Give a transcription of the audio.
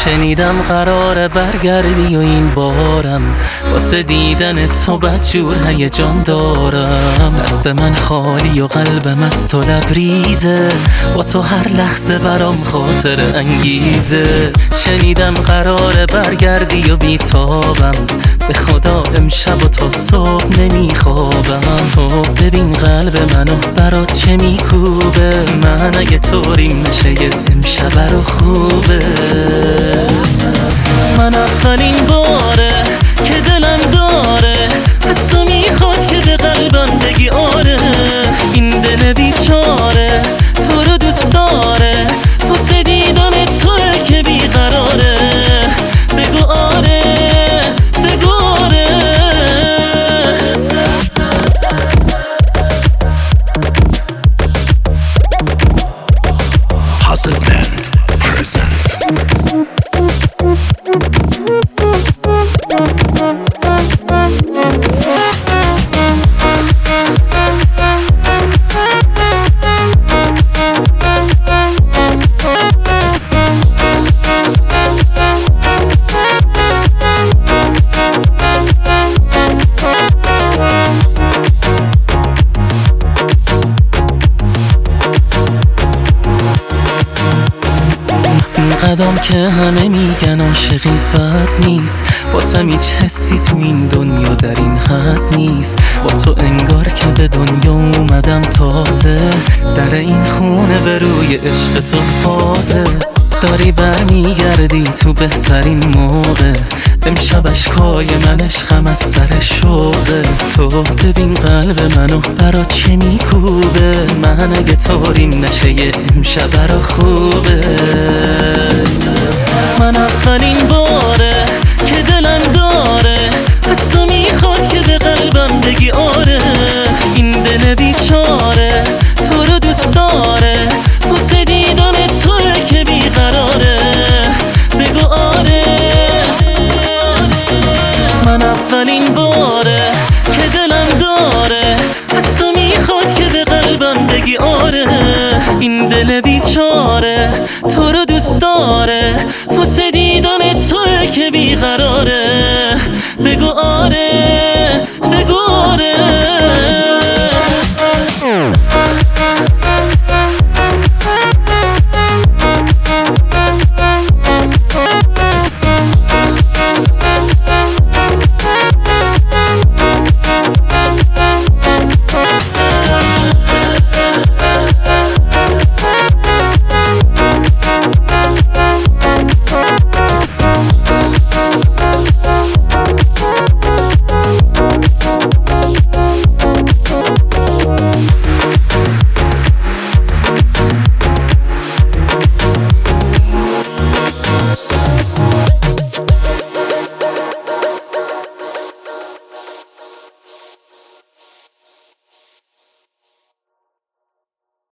شنیدم قراره برگردی و این بارم واسه دیدن تو بدجور هیجان دارم. دست من خالی و قلبم از تو لبریزه، با تو هر لحظه برام خاطر انگیزه. شنیدم قراره برگردی و بیتابم، به خدا امشب و تا صبح نمیخوابم. تو ببین قلب منو برات چه میکوبه، من اگه طوریم نشه امشب رو خوبه. من اولین باره که دلم داره از تو میخواد که به قلبم بگی آره. این دل بیچاره تو رو دوست داره، واسه دیدن توه که بیقراره. بگو آره بگو آره. Hustle Band present. قدم که همه میگن عاشقی بد نیست، واسم هیچ حسی تو این دنیا در این حد نیست. با تو انگار که به دنیا اومدم تازه، در این خونه به روی عشق تو بازه. داری برمیگردی تو بهترین موقع، امشب اشکای من عشقم از سر شوقه. تو ببین قلب منو برات چه میکوبه، من اگه طوریم نشه امشب رو خوبه. من اولین باره که دلم داره از تو میخواد که به قلبم بگی آره. این دل بیچاره تو رو دوست داره، واسه دیدن توه که بیقراره. بگو آره. من اولین باره که دلم داره از تو میخواد که به قلبم بگی آره. این دل بیچاره تو رو دوست داره، واسه دیدن توه که بیقراره. بگو آره.